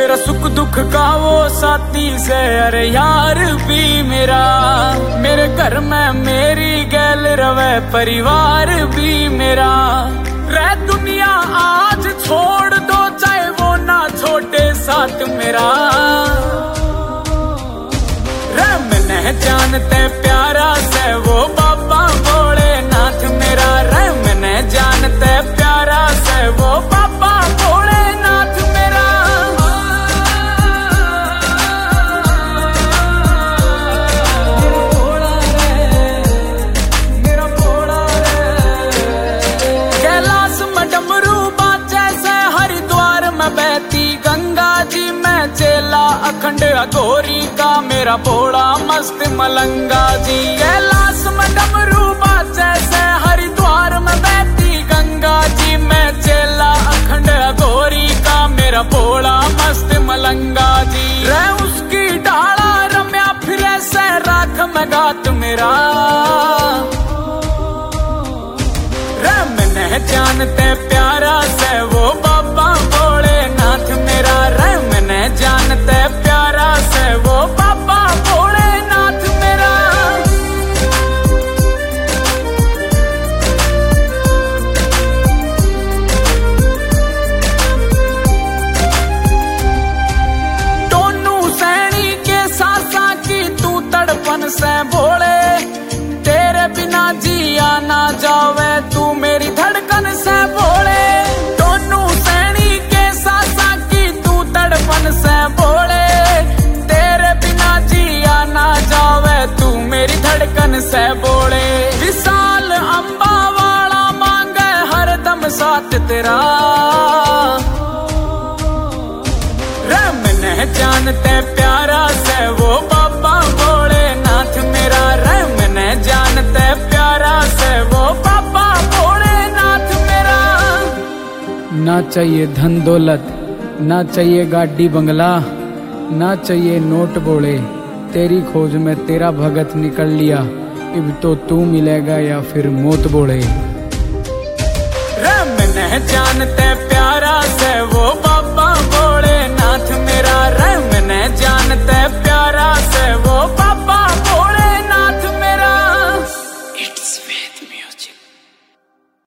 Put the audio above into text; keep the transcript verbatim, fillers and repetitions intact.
मेरा सुख दुख का वो साथी से, अरे यार भी मेरा। मेरे घर में मेरी गैल रवे परिवार भी मेरा। रह दुनिया आज छोड़ दो चाहे वो ना छोटे साथ मेरा। रह मैंने जानते प्यारा से वो बाबा भोलेनाथ मेरा। रह मैंने जानते प्यारा से वो बाबा भोलेनाथ मेरा। मेरा भोला रे। कैलाश में डमरू बाजे से हरिद्वार में बहती गंगा जी में चेला अखंड अघोरी का मेरा भोला मस्त मलंगा जी। कैलाश में डमरू बाजे से हरिद्वार में बहती गंगा जी में चेला अखंड अघोरी का मेरा भोला मस्त मलंगा जी। रह उसकी डाला रम्या फिरे से राख में गात मेरा। रह मैंने जानते प्यारा से वो बाबा भोलेनाथ मेरा। रह मैंने जानते प्यारा से वो बाबा भोलेनाथ मेरा। दोनों सैनी के सासा की तू तड़पन से भोले। तेरे बिना जिया ना जावे तू मेरी धड़कन से भोले। दोनों सैनी के सासा की तू तड़पन से भोले। तेरे बिना जिया ना जावे तू मेरी धड़कन से भोले। विशाल अंबा वाला मांगे हरदम साथ तेरा। रह मैंने जानते प्यारा से वो बाबा भोलेनाथ मेरा। रह मैंने जानते प्यारा से वो बाबा भोलेनाथ मेरा। ना चाहिए धन दौलत, ना चाहिए गाड़ी बंगला, ना चाहिए नोट बोले। तेरी खोज में तेरा भगत निकल लिया, अब तो तू मिलेगा या फिर मौत बोले। रह मैंने जानते